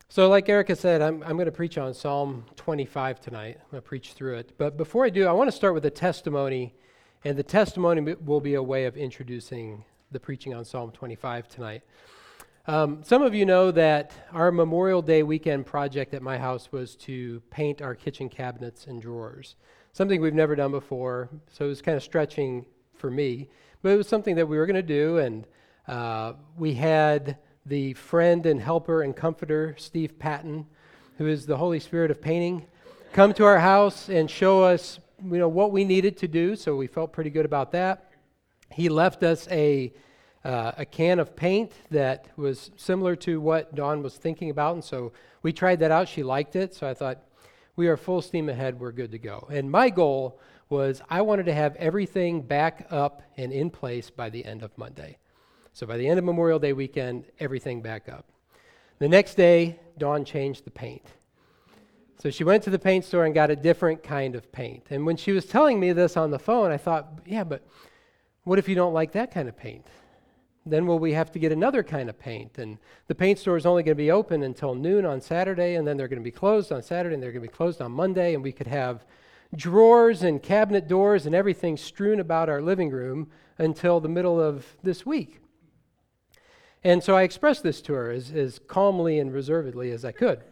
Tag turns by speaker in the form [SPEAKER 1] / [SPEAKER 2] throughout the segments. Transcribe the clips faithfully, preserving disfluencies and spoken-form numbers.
[SPEAKER 1] So like Erica said, I'm, I'm going to preach on Psalm twenty-five tonight. I'm going to preach through it. But before I do, I want to start with a testimony, and the testimony will be a way of introducing the preaching on Psalm twenty-five tonight. Um, some of you know that our Memorial Day weekend project at my house was to paint our kitchen cabinets and drawers, something we've never done before, so it was kind of stretching for me, but it was something that we were going to do, and uh, we had the friend and helper and comforter, Steve Patton, who is the Holy Spirit of painting, come to our house and show us, you know, what we needed to do, so we felt pretty good about that. He left us a uh, a can of paint that was similar to what Dawn was thinking about, and so we tried that out. She liked it, so I thought, we are full steam ahead, we're good to go. And my goal was I wanted to have everything back up and in place by the end of Monday. So by the end of Memorial Day weekend, everything back up. The next day, Dawn changed the paint. So she went to the paint store and got a different kind of paint. And when she was telling me this on the phone, I thought, yeah, but what if you don't like that kind of paint? Then will we have to get another kind of paint? And the paint store is only going to be open until noon on Saturday, and then they're going to be closed on Saturday, and they're going to be closed on Monday, and we could have drawers and cabinet doors and everything strewn about our living room until the middle of this week. And so I expressed this to her as, as calmly and reservedly as I could.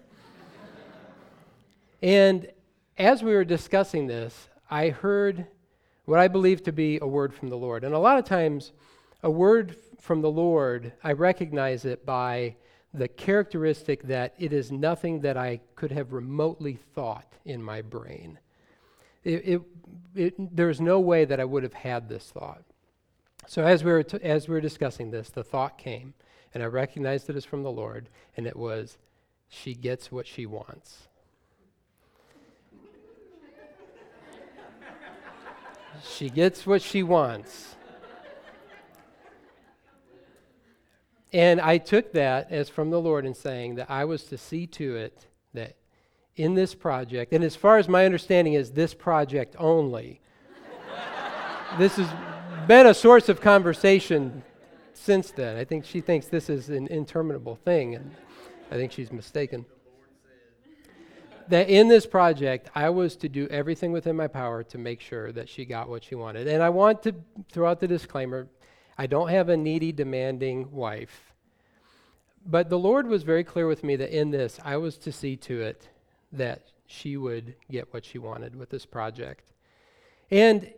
[SPEAKER 1] And as we were discussing this, I heard what I believe to be a word from the Lord. And a lot of times, a word from the Lord, I recognize it by the characteristic that it is nothing that I could have remotely thought in my brain. It, it, it, there's no way that I would have had this thought. So as we were t- as we were discussing this, the thought came, and I recognized it as from the Lord, and it was, she gets what she wants. She gets what she wants. And I took that as from the Lord in saying that I was to see to it that in this project, and as far as my understanding is this project only, this has been a source of conversation since then. I think she thinks this is an interminable thing, and I think she's mistaken. That in this project, I was to do everything within my power to make sure that she got what she wanted. And I want to throw out the disclaimer, I don't have a needy, demanding wife. But the Lord was very clear with me that in this, I was to see to it that she would get what she wanted with this project. And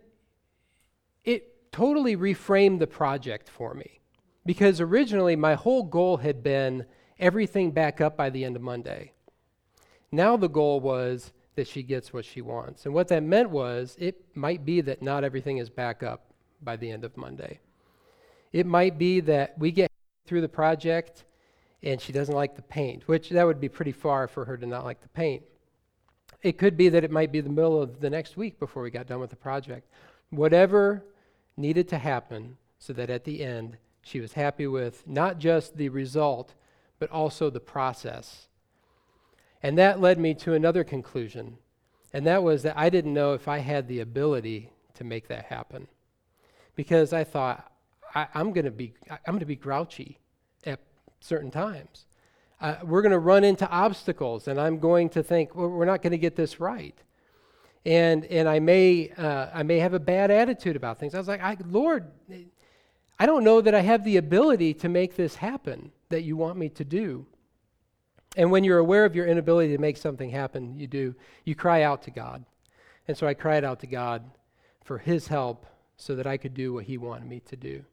[SPEAKER 1] it totally reframed the project for me. Because originally, my whole goal had been everything back up by the end of Monday. Now the goal was that she gets what she wants. And what that meant was, it might be that not everything is back up by the end of Monday. It might be that we get through the project and she doesn't like the paint, which that would be pretty far for her to not like the paint. It could be that it might be the middle of the next week before we got done with the project. Whatever needed to happen so that at the end she was happy with not just the result, but also the process. And that led me to another conclusion, and that was that I didn't know if I had the ability to make that happen. Because I thought, I, I'm going to be I'm going to be grouchy at certain times. Uh, we're going to run into obstacles, and I'm going to think, well, we're not going to get this right. And and I may uh, I may have a bad attitude about things. I was like, I, Lord, I don't know that I have the ability to make this happen that you want me to do. And when you're aware of your inability to make something happen, you do, you cry out to God. And so I cried out to God for his help so that I could do what he wanted me to do.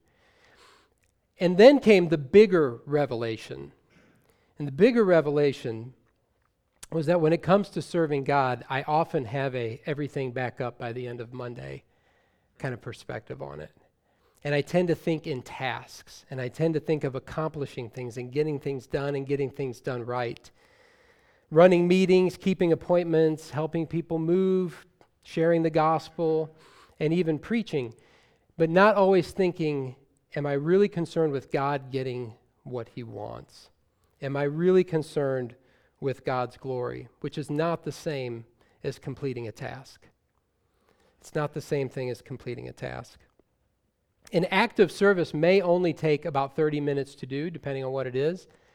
[SPEAKER 1] And then came the bigger revelation. And the bigger revelation was that when it comes to serving God, I often have a everything back up by the end of Monday kind of perspective on it. And I tend to think in tasks, and I tend to think of accomplishing things and getting things done and getting things done right. Running meetings, keeping appointments, helping people move, sharing the gospel, and even preaching, but not always thinking, am I really concerned with God getting what he wants? Am I really concerned with God's glory, which is not the same as completing a task. It's not the same thing as completing a task. An act of service may only take about thirty minutes to do, depending on what it is,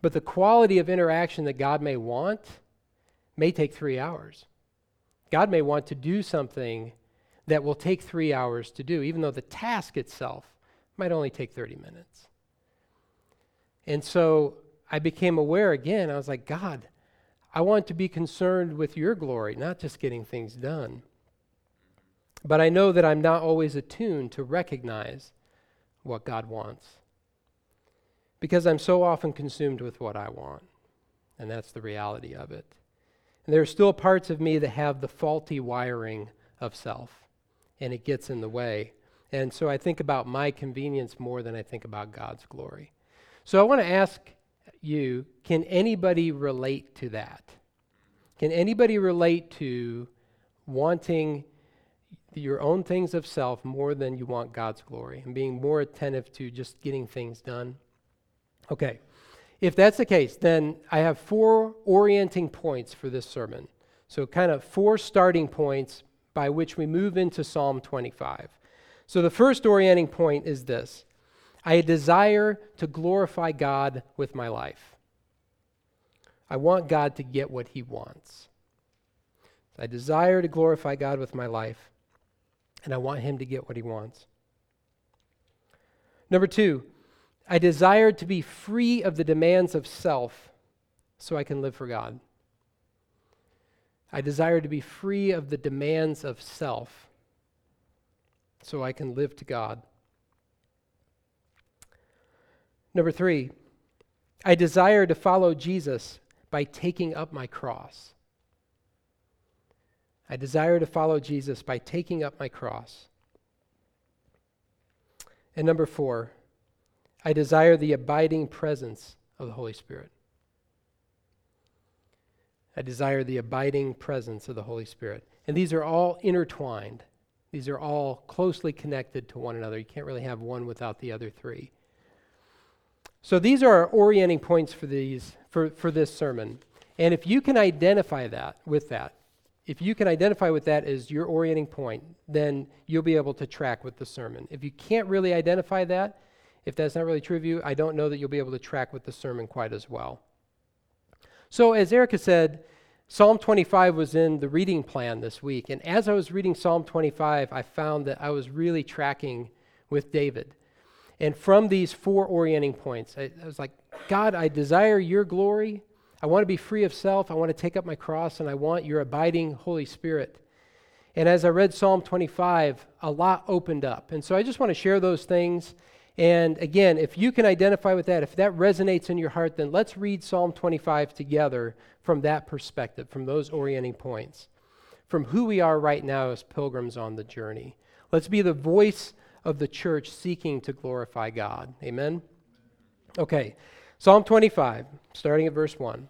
[SPEAKER 1] But the quality of interaction that God may want may take three hours. God may want to do something that will take three hours to do, even though the task itself might only take thirty minutes. And so I became aware again. I was like, God, I want to be concerned with your glory, not just getting things done. But I know that I'm not always attuned to recognize what God wants, because I'm so often consumed with what I want. And that's the reality of it. And there are still parts of me that have the faulty wiring of self, and it gets in the way. And so I think about my convenience more than I think about God's glory. So I want to ask you, can anybody relate to that? Can anybody relate to wanting your own things of self more than you want God's glory, and being more attentive to just getting things done? Okay. If that's the case, then I have four orienting points for this sermon. So kind of four starting points by which we move into Psalm twenty-five. So the first orienting point is this: I desire to glorify God with my life. I want God to get what he wants. I desire to glorify God with my life, and I want him to get what he wants. Number two, I desire to be free of the demands of self so I can live for God. I desire to be free of the demands of self so I can live to God. Number three, I desire to follow Jesus by taking up my cross. I desire to follow Jesus by taking up my cross. And number four, I desire the abiding presence of the Holy Spirit. I desire the abiding presence of the Holy Spirit. And these are all intertwined. These are all closely connected to one another. You can't really have one without the other three. So these are our orienting points for these for, for this sermon. And if you can identify that with that, if you can identify with that as your orienting point, then you'll be able to track with the sermon. If you can't really identify that, if that's not really true of you, I don't know that you'll be able to track with the sermon quite as well. So as Erica said, Psalm twenty-five was in the reading plan this week. And as I was reading Psalm twenty-five, I found that I was really tracking with David. And from these four orienting points, I, I was like, God, I desire your glory. I want to be free of self. I want to take up my cross, and I want your abiding Holy Spirit. And as I read Psalm twenty-five, a lot opened up. And so I just want to share those things. And again, if you can identify with that, if that resonates in your heart, then let's read Psalm twenty-five together from that perspective, from those orienting points, from who we are right now as pilgrims on the journey. Let's be the voice of the church seeking to glorify God. Amen? Okay, Psalm twenty-five, starting at verse one.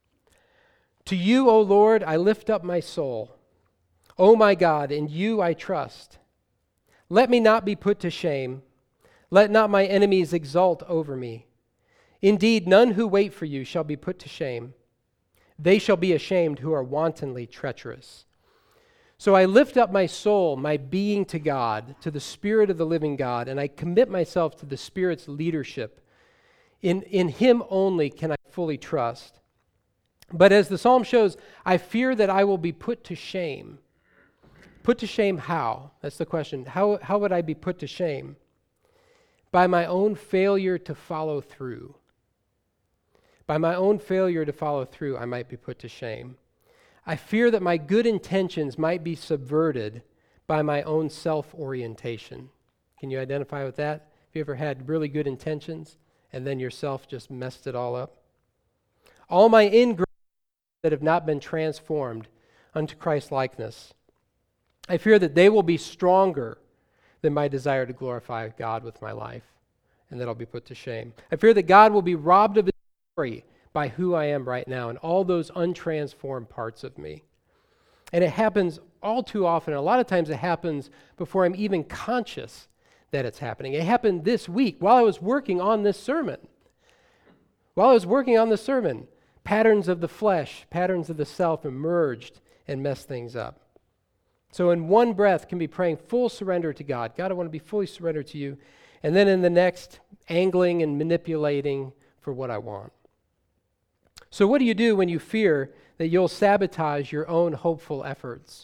[SPEAKER 1] To you, O Lord, I lift up my soul. O my God, in you I trust. Let me not be put to shame. Let not my enemies exult over me. Indeed, none who wait for you shall be put to shame. They shall be ashamed who are wantonly treacherous. So I lift up my soul, my being to God, to the Spirit of the living God, and I commit myself to the Spirit's leadership. In, in him only can I fully trust. But as the psalm shows, I fear that I will be put to shame. Put to shame how? That's the question. How, how would I be put to shame? By my own failure to follow through. By my own failure to follow through, I might be put to shame. I fear that my good intentions might be subverted by my own self-orientation. Can you identify with that? Have you ever had really good intentions and then yourself just messed it all up? All my ingrates that have not been transformed unto Christ's likeness, I fear that they will be stronger than my desire to glorify God with my life, and that I'll be put to shame. I fear that God will be robbed of his glory by who I am right now and all those untransformed parts of me. And it happens all too often. A lot of times it happens before I'm even conscious that it's happening. It happened this week while I was working on this sermon. While I was working on this sermon, patterns of the flesh, patterns of the self emerged and messed things up. So in one breath can be praying full surrender to God. God, I want to be fully surrendered to you. And then in the next, angling and manipulating for what I want. So what do you do when you fear that you'll sabotage your own hopeful efforts?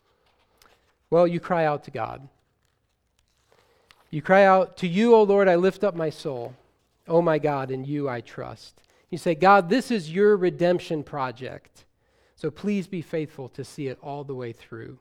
[SPEAKER 1] Well, you cry out to God. You cry out, "To you, O Lord, I lift up my soul. O my God, in you I trust." You say, "God, this is your redemption project. So please be faithful to see it all the way through."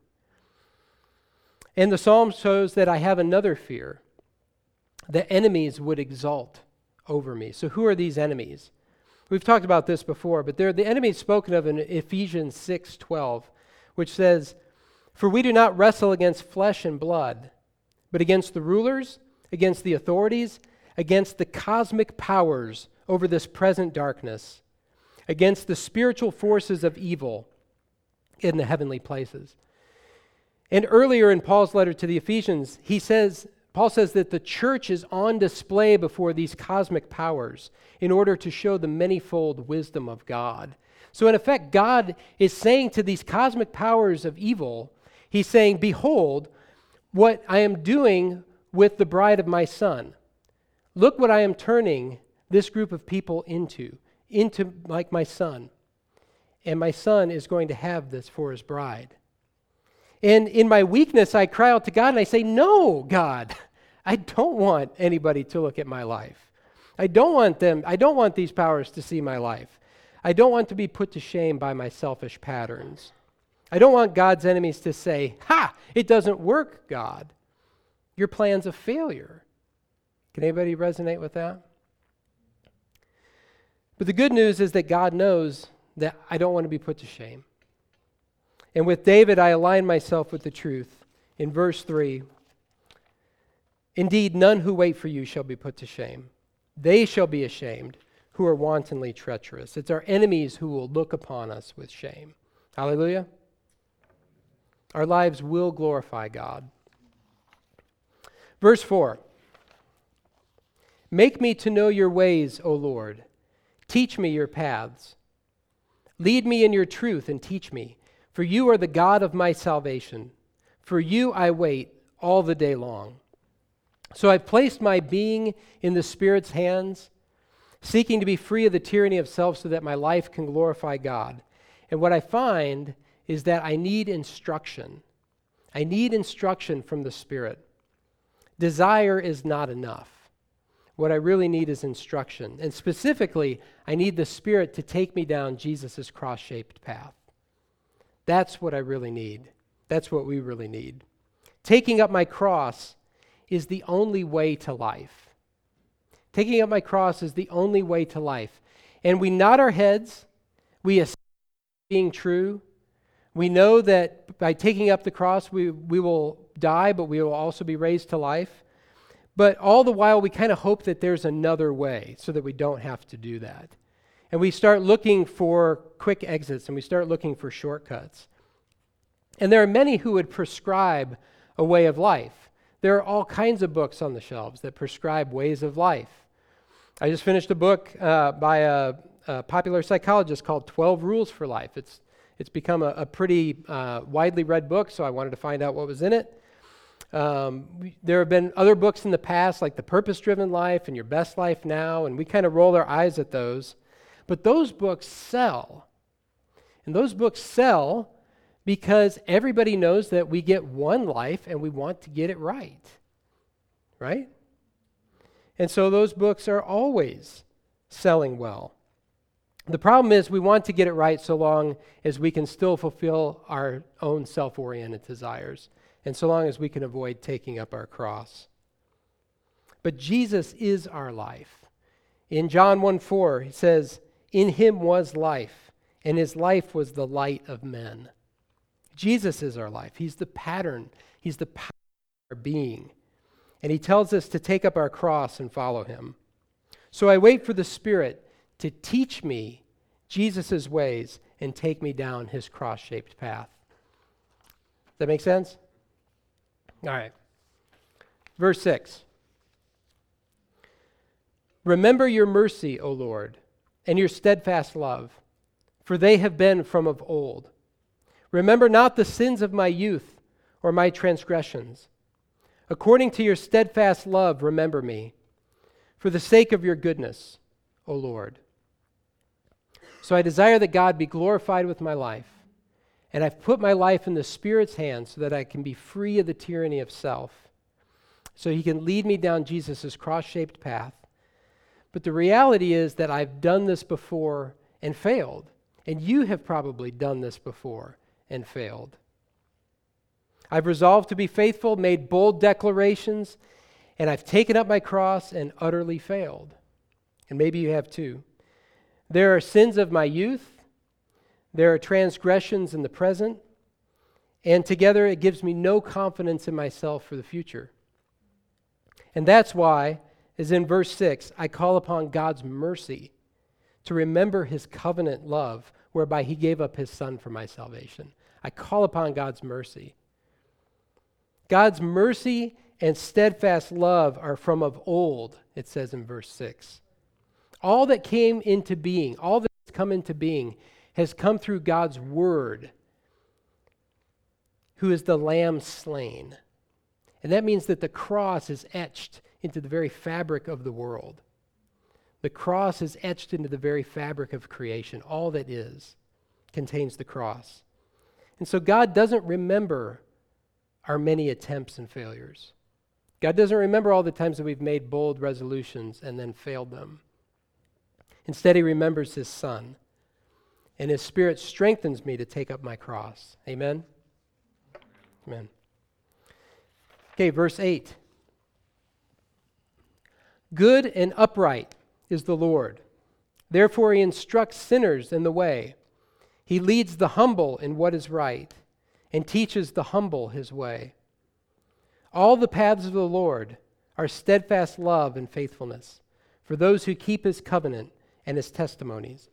[SPEAKER 1] And the psalm shows that I have another fear. The enemies would exult over me. So who are these enemies? We've talked about this before, but they're the enemies spoken of in Ephesians six twelve, which says, "For we do not wrestle against flesh and blood, but against the rulers, against the authorities, against the cosmic powers over this present darkness, against the spiritual forces of evil in the heavenly places." And earlier in Paul's letter to the Ephesians, he says, Paul says that the church is on display before these cosmic powers in order to show the manifold wisdom of God. So in effect, God is saying to these cosmic powers of evil, he's saying, "Behold what I am doing with the bride of my son. Look what I am turning this group of people into, into like my son. And my son is going to have this for his bride." And in my weakness, I cry out to God and I say, "No, God, I don't want anybody to look at my life. I don't want them, I don't want these powers to see my life. I don't want to be put to shame by my selfish patterns. I don't want God's enemies to say, 'Ha, it doesn't work, God. Your plan's a failure.'" Can anybody resonate with that? But the good news is that God knows that I don't want to be put to shame. And with David, I align myself with the truth. In verse three, "Indeed, none who wait for you shall be put to shame. They shall be ashamed who are wantonly treacherous." It's our enemies who will look upon us with shame. Hallelujah. Our lives will glorify God. Verse four, "Make me to know your ways, O Lord. Teach me your paths. Lead me in your truth and teach me. For you are the God of my salvation. For you I wait all the day long." So I've placed my being in the Spirit's hands, seeking to be free of the tyranny of self so that my life can glorify God. And what I find is that I need instruction. I need instruction from the Spirit. Desire is not enough. What I really need is instruction. And specifically, I need the Spirit to take me down Jesus' cross-shaped path. That's what I really need. That's what we really need. Taking up my cross is the only way to life. Taking up my cross is the only way to life. And we nod our heads. We accept being true. We know that by taking up the cross, we, we will die, but we will also be raised to life. But all the while, we kind of hope that there's another way so that we don't have to do that. And we start looking for quick exits, and we start looking for shortcuts. And there are many who would prescribe a way of life. There are all kinds of books on the shelves that prescribe ways of life. I just finished a book uh, by a, a popular psychologist called twelve Rules for Life. It's it's become a, a pretty uh, widely read book, so I wanted to find out what was in it. Um, we, there have been other books in the past, like The Purpose-Driven Life and Your Best Life Now, and we kind of roll our eyes at those. But those books sell. And those books sell because everybody knows that we get one life and we want to get it right. Right? And so those books are always selling well. The problem is we want to get it right so long as we can still fulfill our own self-oriented desires and so long as we can avoid taking up our cross. But Jesus is our life. In John one four, he says, "In him was life, and his life was the light of men." Jesus is our life. He's the pattern. He's the power of our being. And he tells us to take up our cross and follow him. So I wait for the Spirit to teach me Jesus' ways and take me down his cross-shaped path. Does that make sense? All right. Verse six. "Remember your mercy, O Lord, and your steadfast love, for they have been from of old. Remember not the sins of my youth or my transgressions. According to your steadfast love, remember me, for the sake of your goodness, O Lord." So I desire that God be glorified with my life, and I've put my life in the Spirit's hands so that I can be free of the tyranny of self, so he can lead me down Jesus' cross-shaped path. But the reality is that I've done this before and failed, and you have probably done this before and failed. I've resolved to be faithful, made bold declarations, and I've taken up my cross and utterly failed. And maybe you have too. There are sins of my youth. There are transgressions in the present. And together it gives me no confidence in myself for the future. And that's why, as in verse six, I call upon God's mercy to remember his covenant love, whereby he gave up his son for my salvation. I call upon God's mercy. God's mercy and steadfast love are from of old, it says in verse six. All that came into being, all that's come into being, has come through God's word, who is the Lamb slain. And that means that the cross is etched into the very fabric of the world. The cross is etched into the very fabric of creation. All that is contains the cross. And so God doesn't remember our many attempts and failures. God doesn't remember all the times that we've made bold resolutions and then failed them. Instead, he remembers his son, and his Spirit strengthens me to take up my cross. Amen? Amen. Okay, verse eight. Good and upright is the Lord. Therefore he instructs sinners in the way. He leads the humble in what is right, and teaches the humble his way. All the paths of the Lord are steadfast love and faithfulness for those who keep his covenant and his testimonies.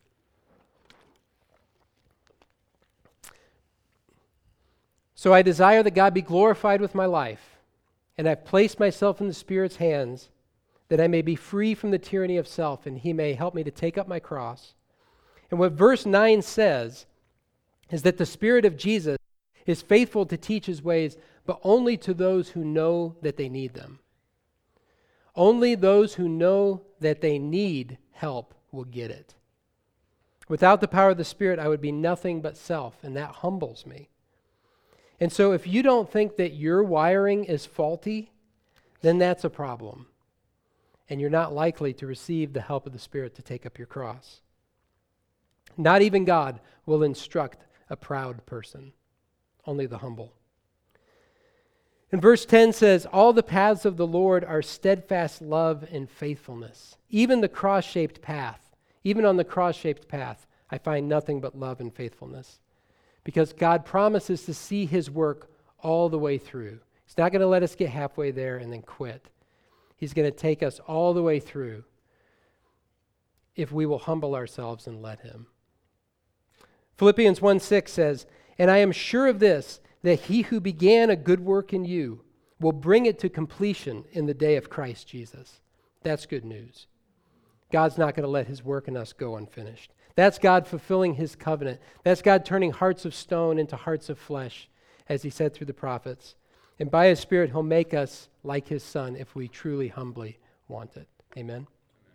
[SPEAKER 1] So I desire that God be glorified with my life, and I've placed myself in the Spirit's hands that I may be free from the tyranny of self, and he may help me to take up my cross. And what verse nine says is that the Spirit of Jesus is faithful to teach his ways, but only to those who know that they need them. Only those who know that they need help will get it. Without the power of the Spirit, I would be nothing but self, and that humbles me. And so if you don't think that your wiring is faulty, then that's a problem. And you're not likely to receive the help of the Spirit to take up your cross. Not even God will instruct a proud person, only the humble. And verse ten says, all the paths of the Lord are steadfast love and faithfulness. Even the cross-shaped path, even on the cross-shaped path, I find nothing but love and faithfulness. Because God promises to see his work all the way through. He's not going to let us get halfway there and then quit. He's going to take us all the way through if we will humble ourselves and let him. Philippians one six says, and I am sure of this, that he who began a good work in you will bring it to completion in the day of Christ Jesus. That's good news. God's not going to let his work in us go unfinished. That's God fulfilling his covenant. That's God turning hearts of stone into hearts of flesh, as he said through the prophets. And by his Spirit, he'll make us like his Son if we truly, humbly want it. Amen.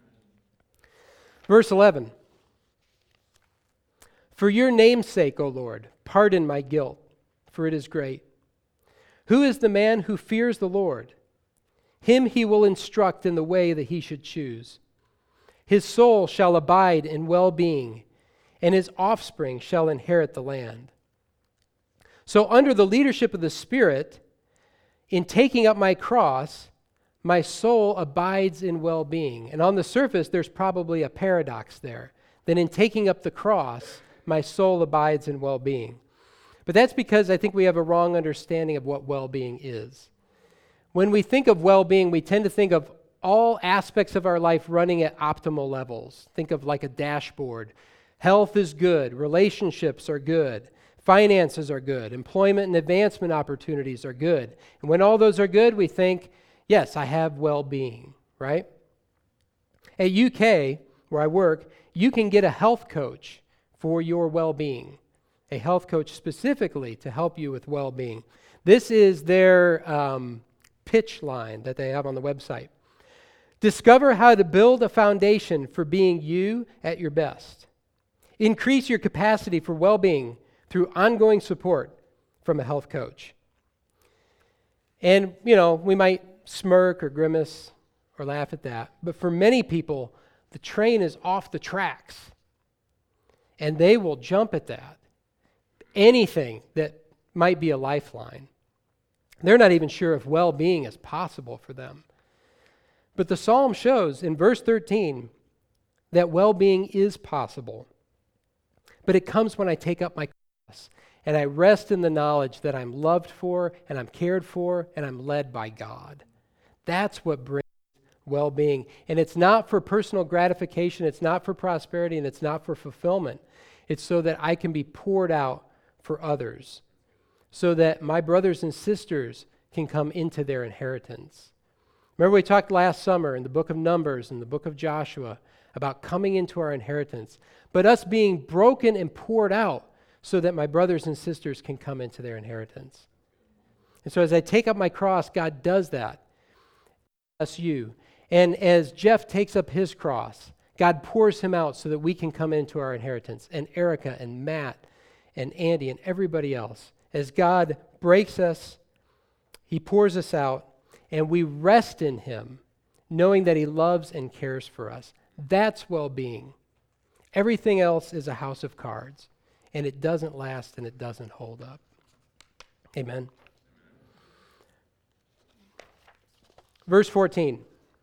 [SPEAKER 1] Verse eleven. For your name's sake, O Lord, pardon my guilt, for it is great. Who is the man who fears the Lord? Him he will instruct in the way that he should choose. His soul shall abide in well-being, and his offspring shall inherit the land. So under the leadership of the Spirit, in taking up my cross, my soul abides in well-being. And on the surface, there's probably a paradox there. That in taking up the cross, my soul abides in well-being. But that's because I think we have a wrong understanding of what well-being is. When we think of well-being, we tend to think of all aspects of our life running at optimal levels. Think of like a dashboard. Health is good. Relationships are good. Finances are good. Employment and advancement opportunities are good. And when all those are good, we think, yes, I have well-being, right? At U K, where I work, you can get a health coach for your well-being. A health coach specifically to help you with well-being. This is their um, pitch line that they have on the website. Discover how to build a foundation for being you at your best. Increase your capacity for well-being through ongoing support from a health coach. And, you know, we might smirk or grimace or laugh at that, but for many people, the train is off the tracks, and they will jump at that. Anything that might be a lifeline. They're not even sure if well-being is possible for them. But the psalm shows in verse thirteen that well-being is possible. But it comes when I take up my cross and I rest in the knowledge that I'm loved for and I'm cared for and I'm led by God. That's what brings well-being. And it's not for personal gratification, it's not for prosperity, and it's not for fulfillment. It's so that I can be poured out for others, so that my brothers and sisters can come into their inheritance. Remember we talked last summer in the book of Numbers and the book of Joshua about coming into our inheritance, but us being broken and poured out so that my brothers and sisters can come into their inheritance. And so as I take up my cross, God does that. That's you. And as Jeff takes up his cross, God pours him out so that we can come into our inheritance. And Erica and Matt and Andy and everybody else. As God breaks us, he pours us out, and we rest in him, knowing that he loves and cares for us. That's well-being. Everything else is a house of cards, and it doesn't last and it doesn't hold up. Amen. Verse fourteen.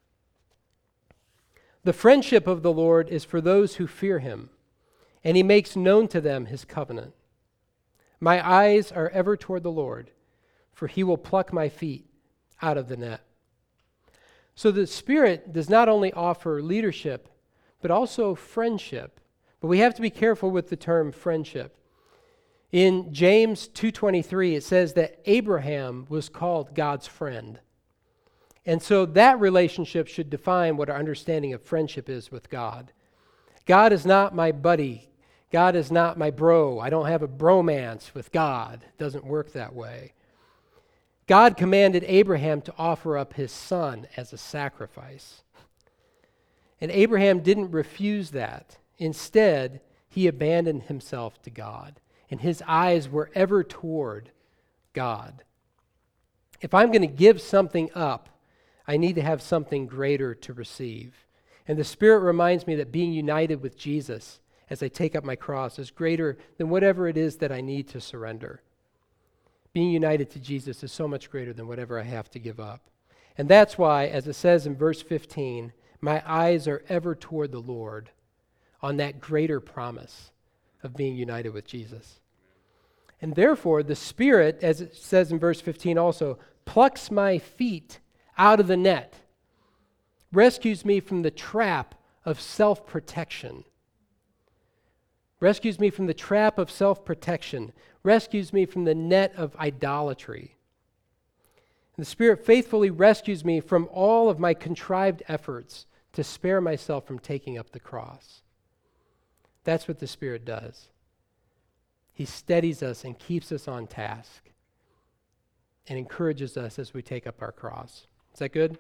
[SPEAKER 1] The friendship of the Lord is for those who fear him, and he makes known to them his covenant. My eyes are ever toward the Lord, for he will pluck my feet out of the net. So the Spirit does not only offer leadership, but also friendship. But we have to be careful with the term friendship. In James two twenty-three, it says that Abraham was called God's friend. And so that relationship should define what our understanding of friendship is with God. God is not my buddy. God is not my bro. I don't have a bromance with God. It doesn't work that way. God commanded Abraham to offer up his son as a sacrifice. And Abraham didn't refuse that. Instead, he abandoned himself to God, and his eyes were ever toward God. If I'm going to give something up, I need to have something greater to receive. And the Spirit reminds me that being united with Jesus as I take up my cross is greater than whatever it is that I need to surrender. Being united to Jesus is so much greater than whatever I have to give up. And that's why, as it says in verse fifteen, my eyes are ever toward the Lord on that greater promise of being united with Jesus. And therefore, the Spirit, as it says in verse fifteen also, plucks my feet out of the net, rescues me from the trap of self-protection. Rescues me from the trap of self-protection. Rescues me from the net of idolatry. And the Spirit faithfully rescues me from all of my contrived efforts to spare myself from taking up the cross. That's what the Spirit does. He steadies us and keeps us on task and encourages us as we take up our cross. Is that good?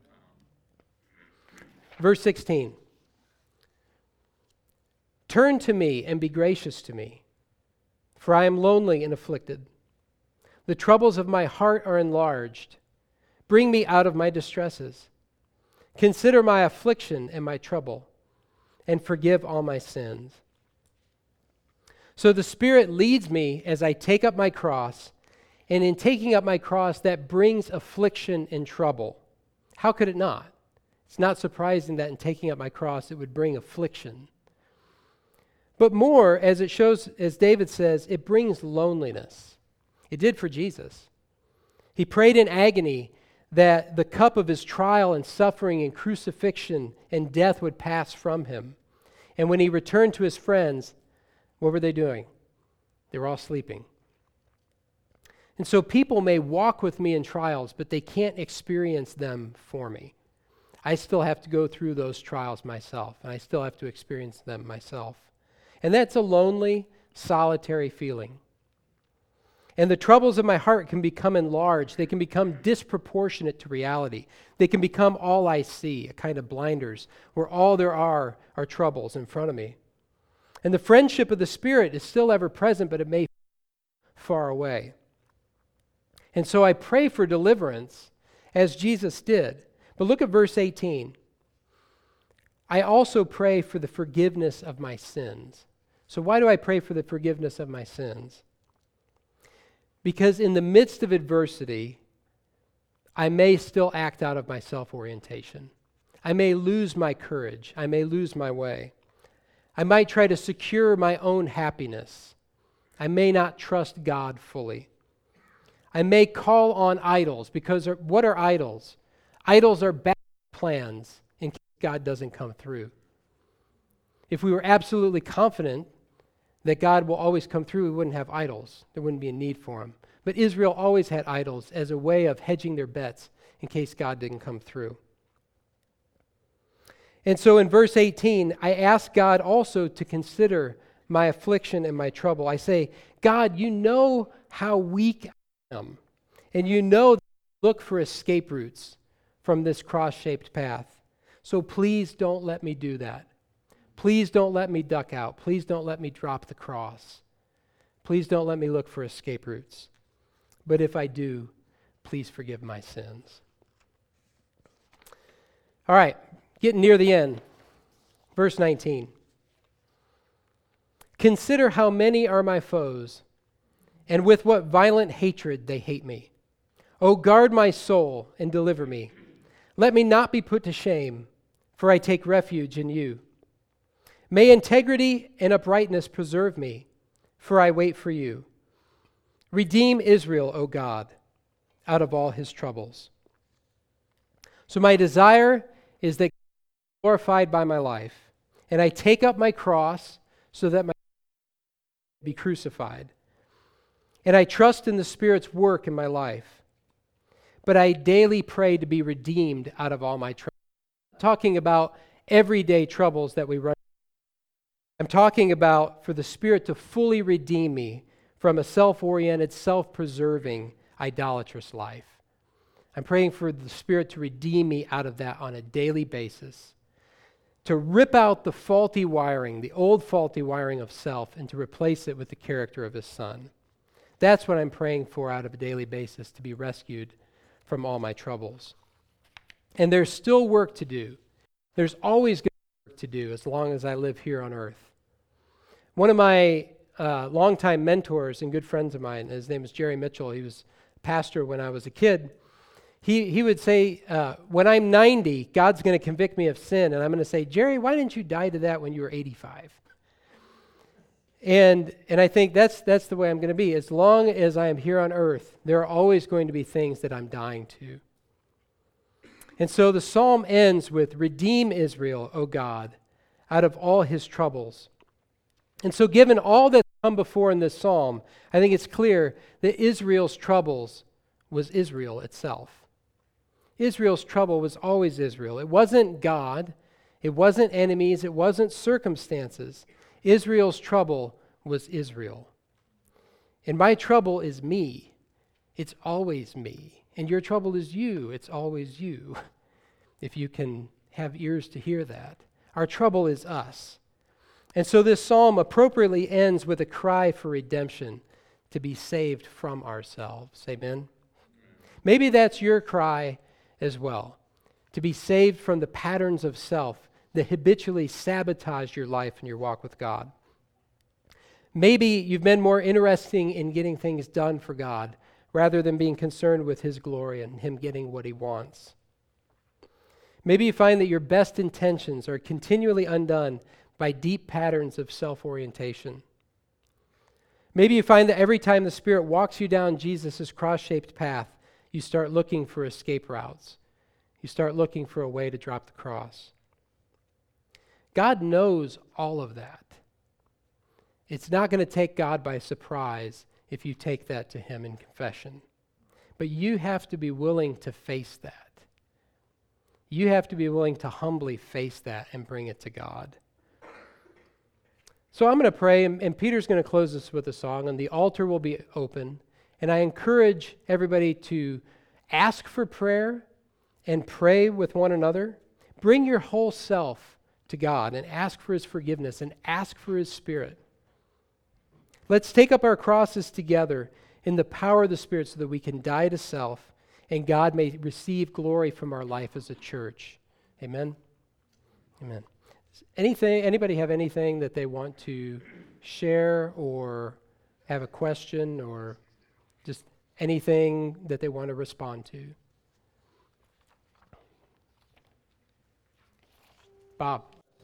[SPEAKER 1] Verse sixteen. Turn to me and be gracious to me, for I am lonely and afflicted. The troubles of my heart are enlarged. Bring me out of my distresses. Consider my affliction and my trouble, and forgive all my sins. So the Spirit leads me as I take up my cross, and in taking up my cross, that brings affliction and trouble. How could it not? It's not surprising that in taking up my cross, it would bring affliction. But more, as it shows, as David says, it brings loneliness. It did for Jesus. He prayed in agony that the cup of his trial and suffering and crucifixion and death would pass from him. And when he returned to his friends, what were they doing? They were all sleeping. And so people may walk with me in trials, but they can't experience them for me. I still have to go through those trials myself, and I still have to experience them myself. And that's a lonely, solitary feeling. And the troubles of my heart can become enlarged. They can become disproportionate to reality. They can become all I see, a kind of blinders, where all there are are troubles in front of me. And the friendship of the Spirit is still ever present, but it may be far away. And so I pray for deliverance, as Jesus did. But look at verse eighteen. I also pray for the forgiveness of my sins. So why do I pray for the forgiveness of my sins? Because in the midst of adversity, I may still act out of my self-orientation. I may lose my courage. I may lose my way. I might try to secure my own happiness. I may not trust God fully. I may call on idols, because what are idols? Idols are bad plans in case God doesn't come through. If we were absolutely confident that God will always come through, we wouldn't have idols. There wouldn't be a need for them. But Israel always had idols as a way of hedging their bets in case God didn't come through. And so in verse eighteen, I ask God also to consider my affliction and my trouble. I say, God, you know how weak I am, and you know that I look for escape routes from this cross-shaped path. So please don't let me do that. Please don't let me duck out. Please don't let me drop the cross. Please don't let me look for escape routes. But if I do, please forgive my sins. All right, getting near the end. Verse nineteen. Consider how many are my foes, and with what violent hatred they hate me. O guard my soul and deliver me. Let me not be put to shame, for I take refuge in you. May integrity and uprightness preserve me, for I wait for you. Redeem Israel, O God, out of all his troubles. So my desire is that God be glorified by my life, and I take up my cross so that my be crucified. And I trust in the Spirit's work in my life. But I daily pray to be redeemed out of all my troubles. I'm talking about everyday troubles that we run. I'm talking about for the Spirit to fully redeem me from a self-oriented, self-preserving, idolatrous life. I'm praying for the Spirit to redeem me out of that on a daily basis, to rip out the faulty wiring, the old faulty wiring of self, and to replace it with the character of his Son. That's what I'm praying for out of a daily basis, to be rescued from all my troubles. And there's still work to do. There's always good work to do as long as I live here on earth. One of my uh, longtime mentors and good friends of mine, his name is Jerry Mitchell. He was a pastor when I was a kid. He he would say, uh, when I'm ninety, God's going to convict me of sin. And I'm going to say, Jerry, why didn't you die to that when you were eighty-five? And and I think that's that's the way I'm going to be. As long as I am here on earth, there are always going to be things that I'm dying to. And so the psalm ends with, redeem Israel, O God, out of all his troubles. And so given all that's come before in this psalm, I think it's clear that Israel's troubles was Israel itself. Israel's trouble was always Israel. It wasn't God. It wasn't enemies. It wasn't circumstances. Israel's trouble was Israel. And my trouble is me. It's always me. And your trouble is you. It's always you. If you can have ears to hear that. Our trouble is us. And so this psalm appropriately ends with a cry for redemption, to be saved from ourselves. Amen? Maybe that's your cry as well, to be saved from the patterns of self that habitually sabotage your life and your walk with God. Maybe you've been more interested in getting things done for God rather than being concerned with his glory and him getting what he wants. Maybe you find that your best intentions are continually undone by deep patterns of self-orientation. Maybe you find that every time the Spirit walks you down Jesus' cross-shaped path, you start looking for escape routes. You start looking for a way to drop the cross. God knows all of that. It's not going to take God by surprise if you take that to him in confession. But you have to be willing to face that. You have to be willing to humbly face that and bring it to God. So I'm going to pray, and, and Peter's going to close us with a song, and the altar will be open. And I encourage everybody to ask for prayer and pray with one another. Bring your whole self to God and ask for his forgiveness and ask for his Spirit. Let's take up our crosses together in the power of the Spirit so that we can die to self and God may receive glory from our life as a church. Amen? Amen. Anything, anybody have anything that they want to share or have a question or just anything that they want to respond to? Bob.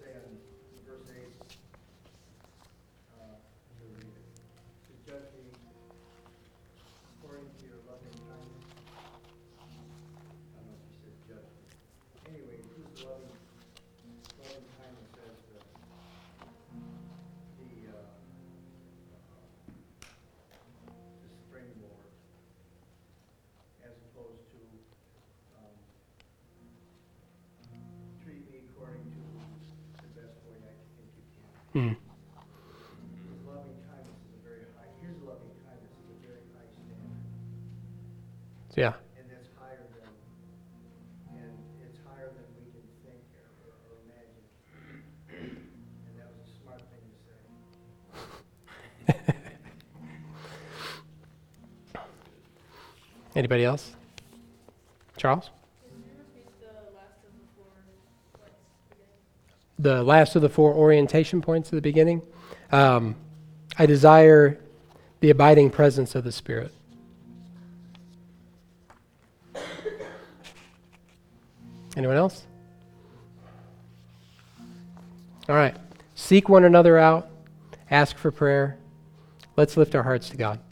[SPEAKER 1] Hmm.
[SPEAKER 2] His loving kindness is a very high, his loving kindness is a very high standard.
[SPEAKER 1] Yeah.
[SPEAKER 2] And that's higher than, and it's higher than we can think or, or imagine. And that was a smart thing to say.
[SPEAKER 1] Anybody else? Charles? The last of the four orientation points at the beginning. Um, I desire the abiding presence of the Spirit. Anyone else? All right. Seek one another out. Ask for prayer. Let's lift our hearts to God.